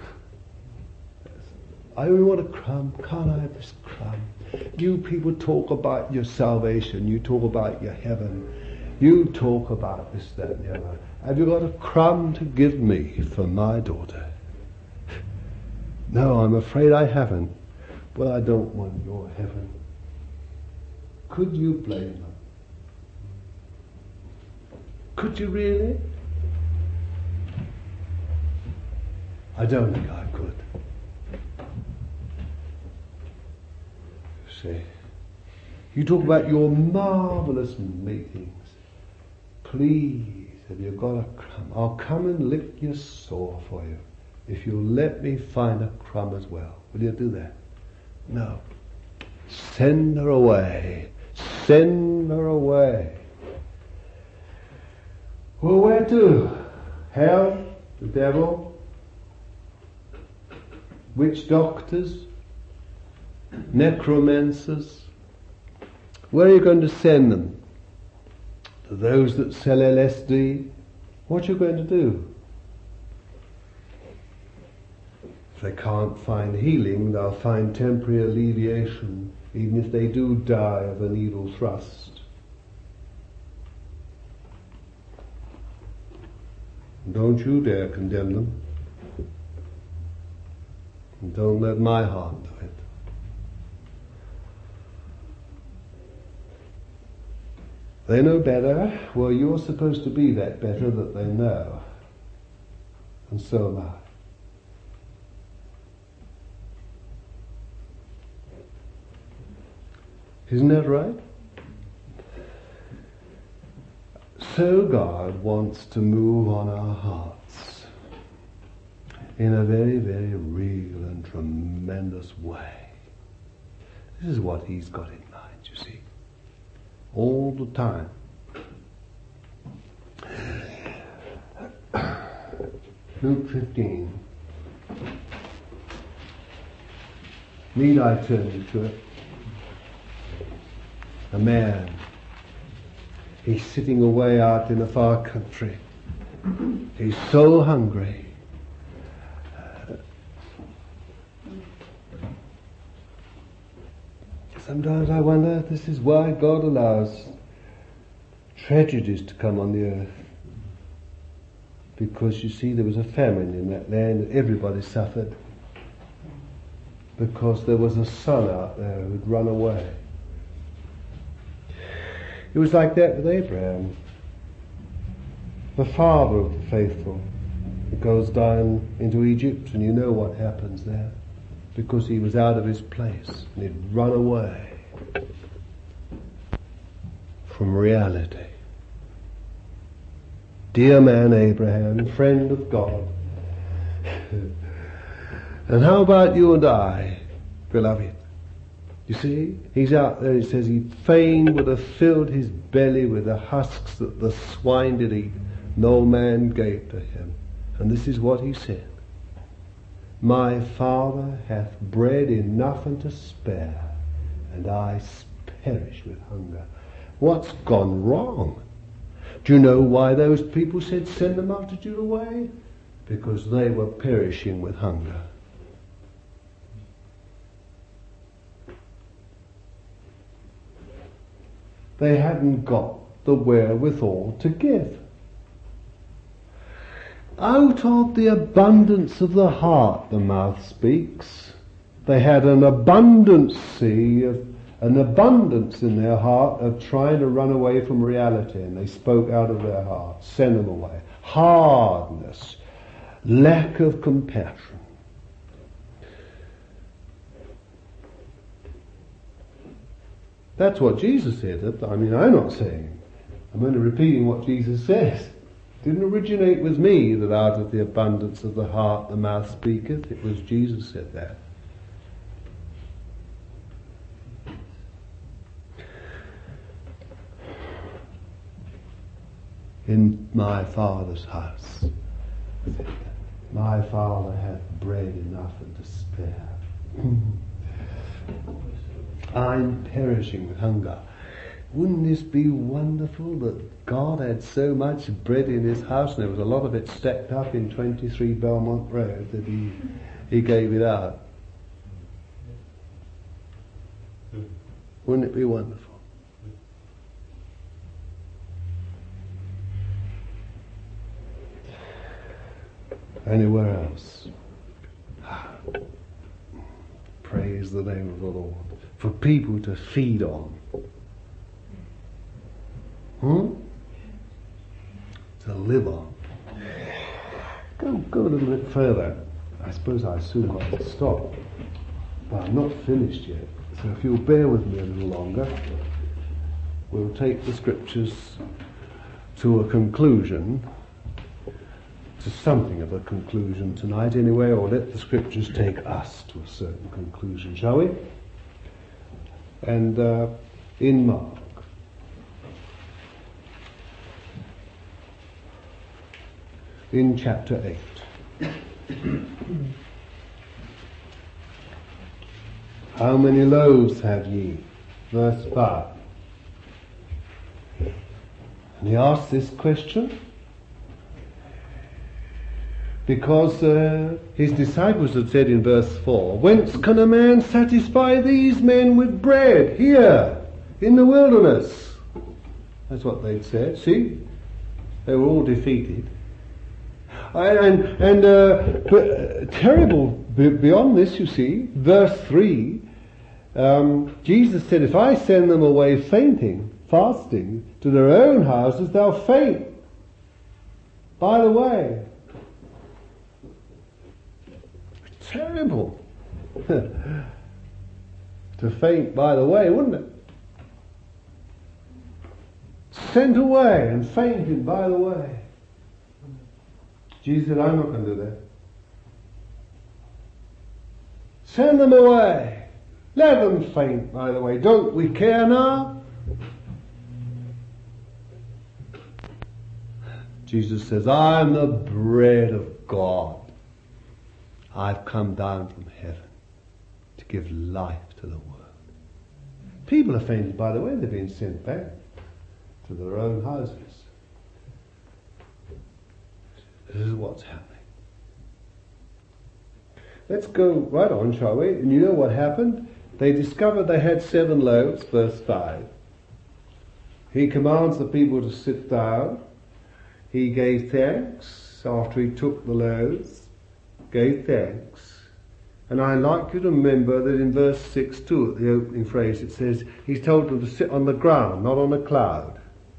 I only want a crumb. Can't I have this crumb? You people talk about your salvation. You talk about your heaven. You talk about this, that, and the other. Have you got a crumb to give me for my daughter? No, I'm afraid I haven't. Well, I don't want your heaven. Could you blame them? Could you really? I don't think I could. See, you talk about your marvelous meetings. Please, have you got a crumb? I'll come and lick your sore for you if you'll let me find a crumb as well. Will you do that? No. Send her away. Send her away. Well, where to? Hell? The devil? Witch doctors? Necromancers? Where are you going to send them? To those that sell L S D? What are you going to do? If they can't find healing, they'll find temporary alleviation, even if they do die of a needle thrust. Don't you dare condemn them. And don't let my heart do it. They know better. Well, you're supposed to be that better that they know. And so am I. Isn't that right? So God wants to move on our hearts in a very, very real and tremendous way. This is what he's got in mind, you see. All the time. Luke fifteen. Need I turn you to it? A man. He's sitting away out in a far country. He's so hungry. Sometimes I wonder if this is why God allows tragedies to come on the earth. Because you see, there was a famine in that land and everybody suffered. Because there was a son out there who'd run away. It was like that with Abraham, the father of the faithful. He goes down into Egypt and you know what happens there. because he was out of his place and he'd run away from reality. Dear man Abraham, friend of God. And how about you and I, beloved? You see, he's out there, he says he fain would have filled his belly with the husks that the swine did eat. No man gave to him. And this is what he said. My Father hath bread enough and to spare, and I perish with hunger. What's gone wrong? Do you know why those people said send the multitude away? Because they were perishing with hunger. They hadn't got the wherewithal to give. Out of the abundance of the heart the mouth speaks. They had an abundancy of an abundance in their heart of trying to run away from reality, and they spoke out of their heart. Send them away. Hardness, lack of compassion. That's what Jesus said. I mean, I'm not saying. I'm only repeating what Jesus says. It didn't originate with me that out of the abundance of the heart the mouth speaketh. It was Jesus said that. In my Father's house, my Father hath bread enough and to spare. I'm perishing with hunger. Wouldn't this be wonderful that God had so much bread in his house, and there was a lot of it stacked up in twenty-three Belmont Road, that he, he gave it out? Wouldn't it be wonderful? Anywhere else? Praise the name of the Lord. For people to feed on. Hmm? To live on. Go, go a little bit further. I suppose I soon got to stop. But I'm not finished yet. So if you'll bear with me a little longer, we'll take the scriptures to a conclusion, to something of a conclusion tonight anyway, or let the scriptures take us to a certain conclusion, shall we? And uh, in Mark, in chapter eight, how many loaves have ye? Verse five. And he asks this question because uh, his disciples had said in verse four, whence can a man satisfy these men with bread here in the wilderness? That's what they'd said. See? They were all defeated. And, and uh, but, uh, terrible beyond this, you see, verse three, um, Jesus said, if I send them away fainting, fasting, to their own houses, they'll faint by the way. Terrible. To faint by the way, wouldn't it? Sent away and fainted by the way. Jesus said, I'm not going to do that. Send them away. Let them faint by the way. Don't we care now? Jesus says, I'm the bread of God. I've come down from heaven to give life to the world. People are fainted by the way. They're being sent back to their own houses. This is what's happening. Let's go right on, shall we? And you know what happened? They discovered they had seven loaves, verse five. He commands the people to sit down. He gave thanks after he took the loaves, gave thanks. And I'd like you to remember that in verse six too, at the opening phrase, it says, he told them to sit on the ground, not on a cloud.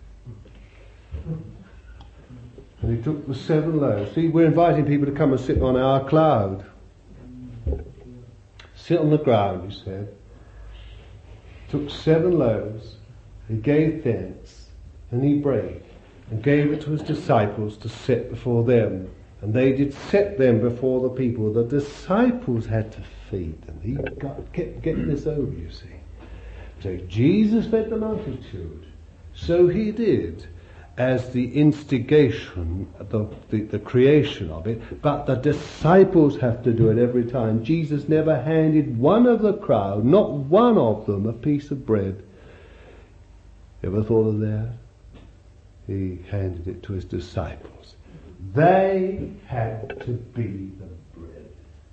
And he took the seven loaves. See, we're inviting people to come and sit on our cloud. sit on the ground, he said, took seven loaves, he gave thanks, and he brake, and gave it to his disciples to set before them. And they did set them before the people. The disciples had to feed them. He got, kept getting this over, you see. So Jesus fed the multitude. So he did, as the instigation, the, the, the creation of it. But the disciples have to do it every time. Jesus never handed one of the crowd, not one of them, a piece of bread. Ever thought of that? He handed it to his disciples. They had to be the bread.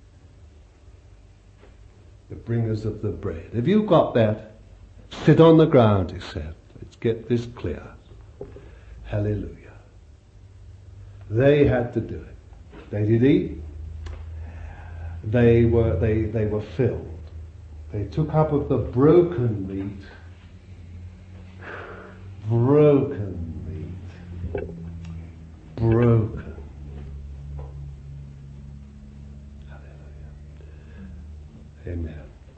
The bringers of the bread. Have you got that? Sit on the ground, he said. Let's get this clear. Hallelujah. They had to do it. They did eat. They were, they, they were filled. They took up of the broken meat. Broken meat. Broken. Hallelujah. Amen.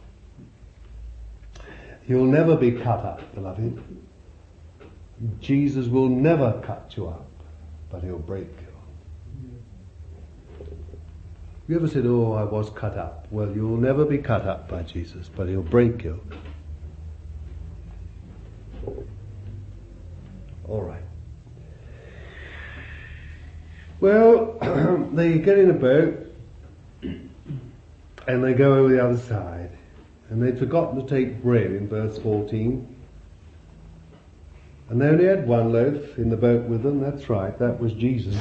You'll never be cut up, beloved. Jesus will never cut you up, but he'll break you. You ever said, oh, I was cut up? Well, you'll never be cut up by Jesus, but he'll break you. All right. Well, they get in a boat and they go over the other side. And they'd forgotten to take bread in verse fourteen. And they only had one loaf in the boat with them. That's right, that was Jesus.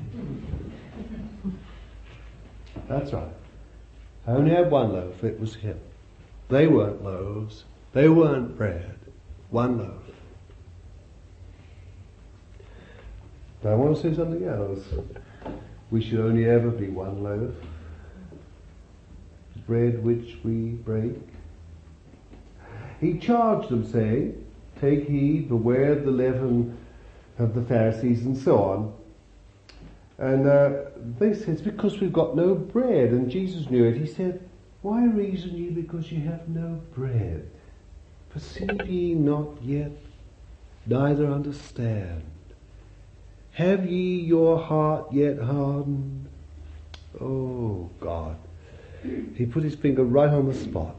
That's right. I only had one loaf, it was him. They weren't loaves, they weren't bread. One loaf. But I want to say something else. We should only ever be one loaf. Bread which we break. He charged them, saying, take heed, beware of the leaven of the Pharisees, and so on. And uh, they said, it's because we've got no bread. And Jesus knew it. He said, why reason ye because ye have no bread? Perceive ye not yet, neither understand? Have ye your heart yet hardened? Oh God. He put his finger right on the spot.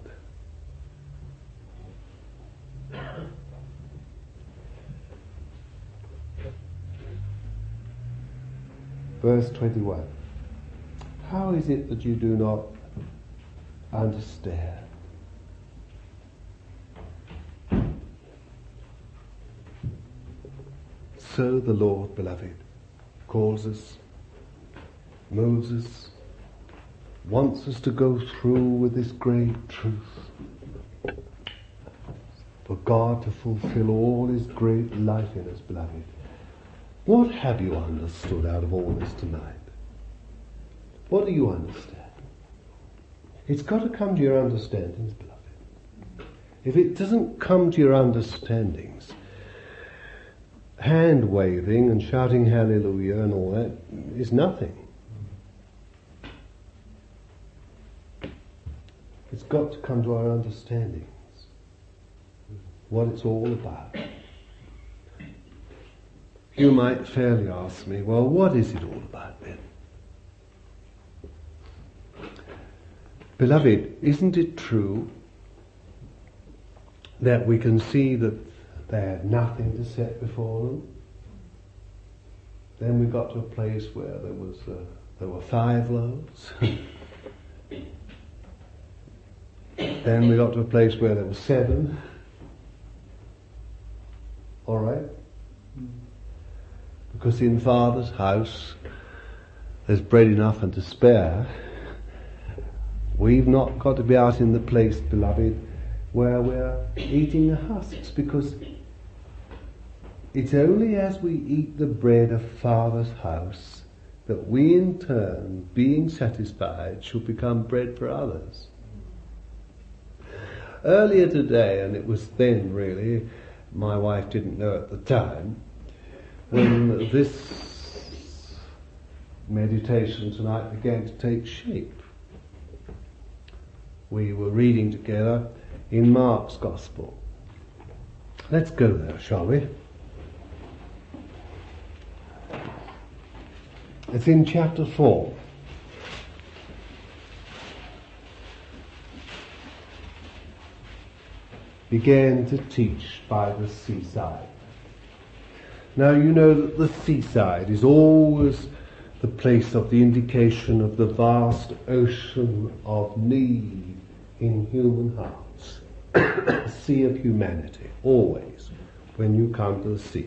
Verse twenty-one. How is it that you do not understand? So the Lord, beloved, calls us, moves us, wants us to go through with this great truth. For God to fulfill all his great life in us, beloved. What have you understood out of all this tonight? What do you understand? It's got to come to your understandings, beloved. If it doesn't come to your understandings, hand waving and shouting hallelujah and all that is nothing. It's got to come to our understandings. What it's all about. You might fairly ask me, well, what is it all about then? Beloved, isn't it true that we can see that they had nothing to set before them? Then we got to a place where there was uh, there were five loaves. Then we got to a place where there were seven. All right? Because in Father's house there's bread enough and to spare. We've not got to be out in the place, beloved, where we're eating the husks, because it's only as we eat the bread of Father's house that we in turn, being satisfied, shall become bread for others. Earlier today, and it was then really, my wife didn't know at the time, when this meditation tonight began to take shape. we were reading together in Mark's Gospel. Let's go there, shall we? It's in chapter four. Began to teach by the seaside. Now you know that the seaside is always the place of the indication of the vast ocean of need in human hearts. A sea of humanity, always, when you come to the sea.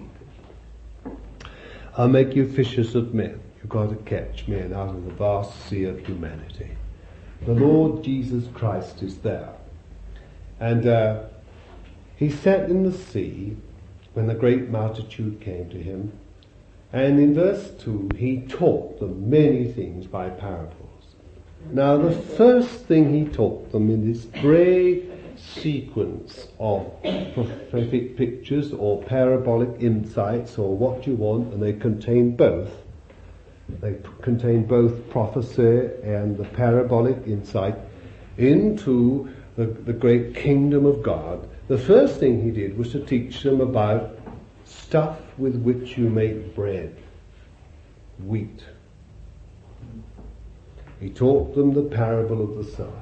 I'll make you fishers of men. You've got to catch men out of the vast sea of humanity. The Lord Jesus Christ is there. And uh, he sat in the sea when the great multitude came to him. And in verse two, he taught them many things by parables. Now the first thing he taught them in this great sequence of prophetic pictures or parabolic insights or what you want, and they contain both. They contain both prophecy and the parabolic insight into the, the great kingdom of God. The first thing he did was to teach them about stuff with which you make bread, wheat. He taught them the parable of the sower.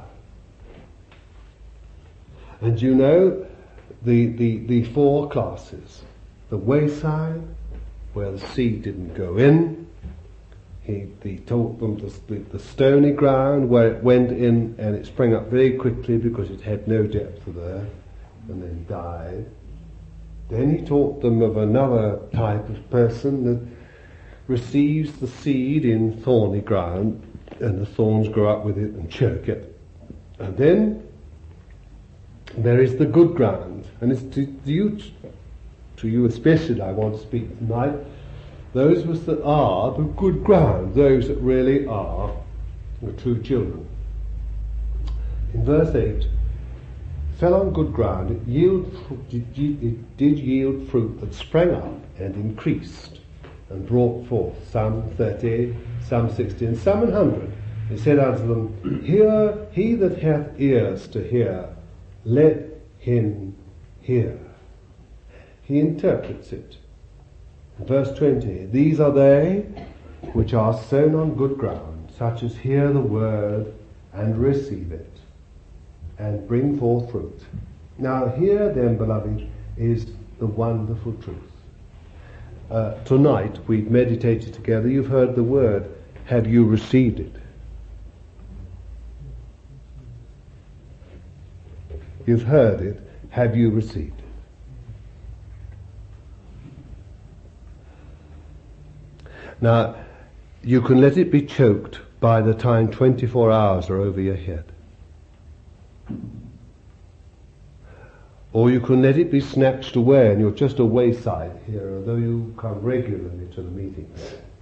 And you know the, the, the four classes. The wayside, where the seed didn't go in. He, he taught them the, the stony ground, where it went in and it sprang up very quickly because it had no depth of earth, and then died. Then he taught them of another type of person that receives the seed in thorny ground, and the thorns grow up with it and choke it. And then there is the good ground, and it's to you, to you especially I want to speak tonight. Those of us that are the good ground, those that really are the true children. In verse eight, fell on good ground, it, yield, it did yield fruit that sprang up and increased and brought forth some thirty, some sixty, and some an hundred. He said unto them, Hear, he that hath ears to hear, let him hear. He interprets it. Verse twenty, these are they which are sown on good ground, such as hear the word and receive it, and bring forth fruit. Now here then, beloved, is the wonderful truth. Uh, tonight we've meditated together, you've heard the word, have you received it? You've heard it, have you received it? Now, you can let it be choked by the time twenty-four hours are over your head. Or you can let it be snatched away and you're just a wayside here, although you come regularly to the meetings.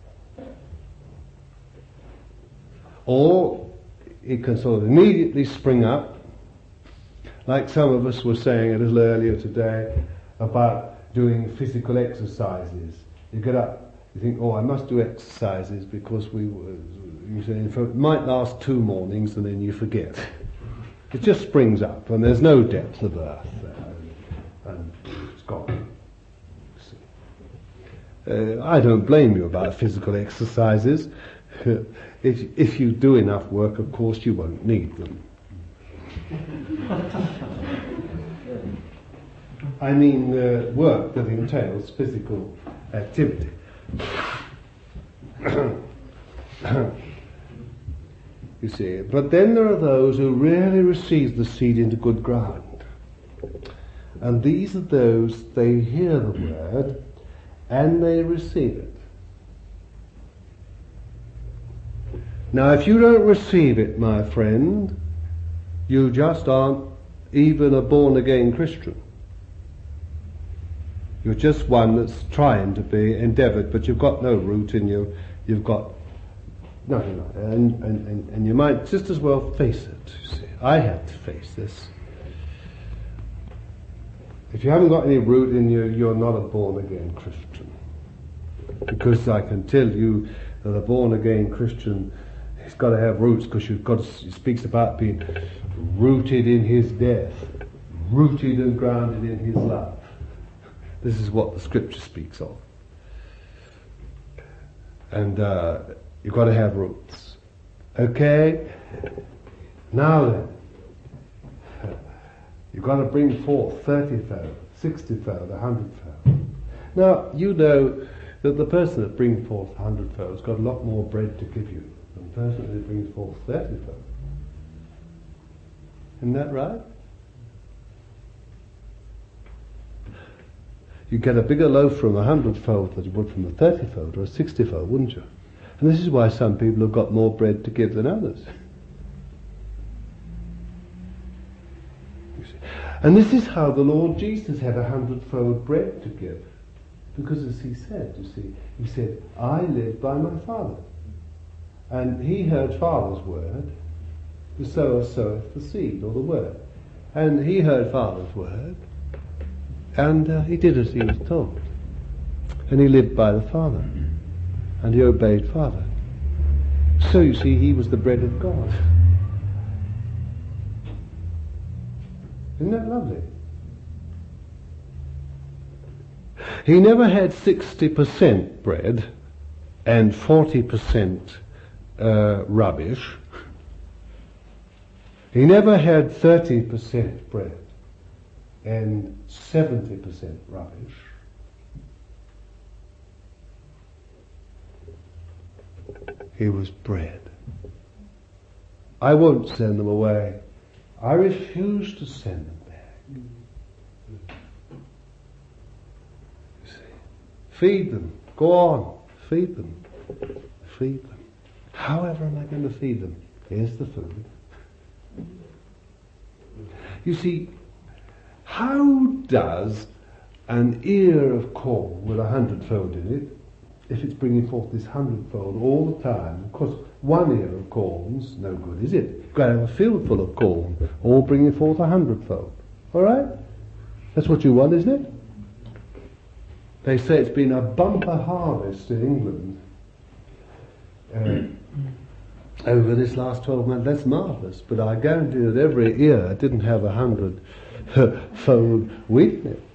Or it can sort of immediately spring up, like some of us were saying a little earlier today about doing physical exercises. You get up, you think, oh, I must do exercises because we, you say, it might last two mornings and then you forget. It just springs up and there's no depth of earth there, and it's gone. Uh, I don't blame you about physical exercises. if, if you do enough work, of course, you won't need them. I mean uh, work that entails physical activity. You see, but then there are those who really receive the seed into good ground. And these are those, they hear the word and they receive it. Now if you don't receive it, my friend, you just aren't even a born-again Christian. You're just one that's trying to be endeavoured, but you've got no root in you. You've got nothing like that. And, and, and, and you might just as well face it, you see. I had to face this. If you haven't got any root in you, you're not a born-again Christian. Because I can tell you that a born-again Christian, It's got to have roots, because you've got to, it speaks about being rooted in his death, rooted and grounded in his love. This is what the scripture speaks of. And uh, you've got to have roots. Okay? Now then, you've got to bring forth thirty-fold, sixty-fold, a hundred-fold. Now, you know that the person that brings forth a hundred-fold has got a lot more bread to give you than the person that brings forth thirty-fold. Isn't that right? You get a bigger loaf from a hundredfold than you would from a thirty-fold or a sixty-fold, wouldn't you? And this is why some people have got more bread to give than others. You see. And this is how the Lord Jesus had a hundredfold bread to give. Because as he said, you see, he said, I live by my Father. And he heard Father's word, the sower soweth the seed, or the word. And he heard Father's word, and uh, he did as he was told. And he lived by the Father. And he obeyed Father. So you see, he was the bread of God. Isn't that lovely? He never had sixty percent bread and forty percent uh, rubbish. He never had thirty percent bread and seventy percent rubbish. He was bread. I won't send them away. I refuse to send them back. You see, feed them. Go on. Feed them. Feed them. However am I going to feed them? Here's the food. You see, how does an ear of corn with a hundredfold in it, if it's bringing forth this hundredfold all the time, of course, one ear of corn's no good, is it? You've got to have a field full of corn, all bringing forth a hundredfold. All right? That's what you want, isn't it? They say it's been a bumper harvest in England uh, over this last twelve months. That's marvellous, but I guarantee that every ear didn't have a hundred-fold wheat in it.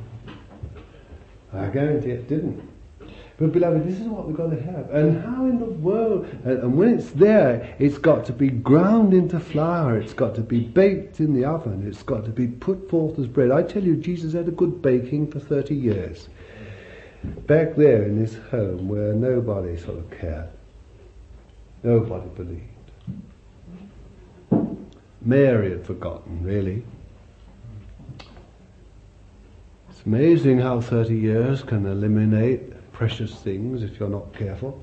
I guarantee it didn't. But beloved, this is what we've got to have. And how in the world, and, and when it's there, it's got to be ground into flour, it's got to be baked in the oven, it's got to be put forth as bread. I tell you, Jesus had a good baking for thirty years. Back there in his home where nobody sort of cared. Nobody believed. Mary had forgotten, really. It's amazing how thirty years can eliminate precious things if you're not careful.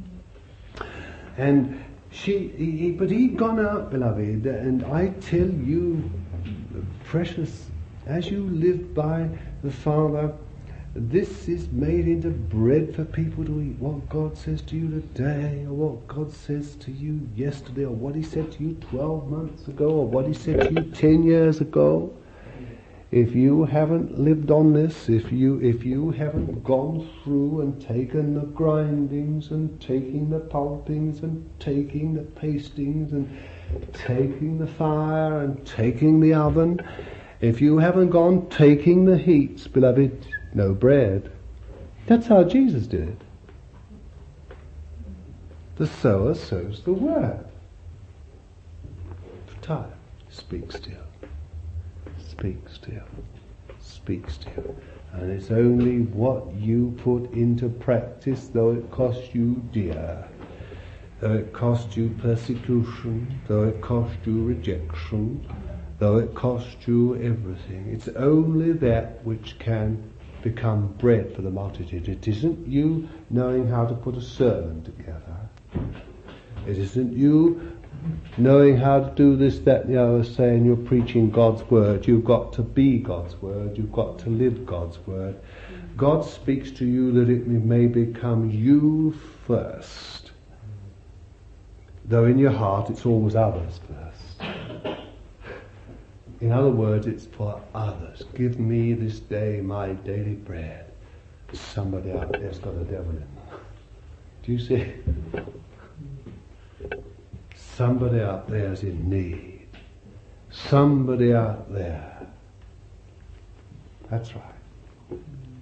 And she, he, but he'd gone out, beloved, and I tell you, precious, as you live by the Father, this is made into bread for people to eat. What God says to you today, or what God says to you yesterday, or what he said to you twelve months ago, or what he said to you ten years ago. If you haven't lived on this, if you if you haven't gone through and taken the grindings and taking the pulpings and taking the pastings and taking the fire and taking the oven, if you haven't gone taking the heats, beloved, no bread. That's how Jesus did it. The sower sows the word. Time speaks to you. Speaks to you, speaks to you. And it's only what you put into practice, though it cost you dear, though it cost you persecution, though it cost you rejection, though it cost you everything. It's only that which can become bread for the multitude. It isn't you knowing how to put a sermon together. It isn't you knowing how to do this, that, and the other, saying you're preaching God's word. You've got to be God's word. You've got to live God's word. God speaks to you that it may become you first. Though in your heart it's always others first. In other words, it's for others. Give me this day my daily bread. Somebody out there's got a devil in them. Do you see? Somebody out there is in need. Somebody out there. That's right.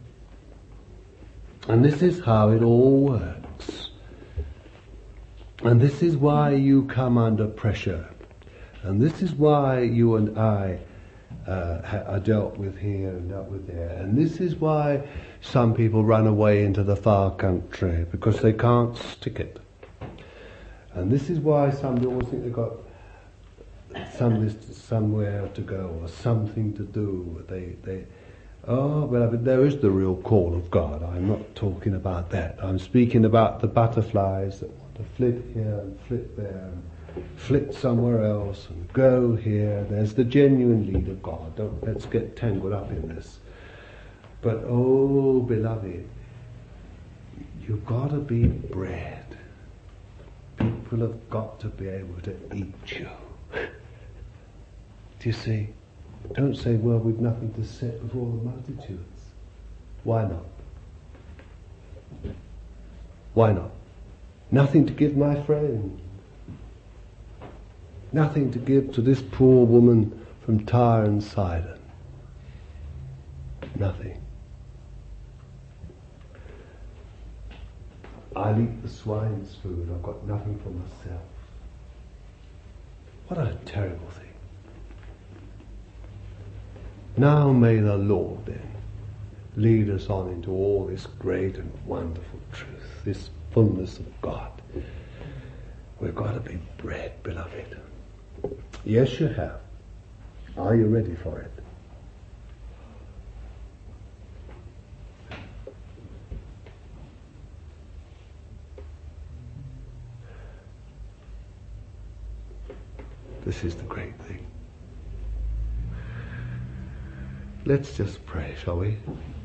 And this is how it all works. And this is why you come under pressure. And this is why you and I uh, are dealt with here and dealt with there. And this is why some people run away into the far country, because they can't stick it. And this is why some people always think they've got some, somewhere to go or something to do. They, they, oh, beloved, there is the real call of God. I'm not talking about that. I'm speaking about the butterflies that want to flit here and flit there and flit somewhere else and go here. There's the genuine lead of God. Don't let's get tangled up in this. But oh, beloved, you've got to be bred. People have got to be able to eat you. Do you see? Don't say, well, we've nothing to set before the multitudes. Why not? Why not? Nothing to give my friend. Nothing to give to this poor woman from Tyre and Sidon. Nothing. I'll eat the swine's food. I've got nothing for myself. What a terrible thing. Now may the Lord then lead us on into all this great and wonderful truth, this fullness of God. We've got to be bred, beloved. Yes, you have. Are you ready for it? This is the great thing. Let's just pray, shall we?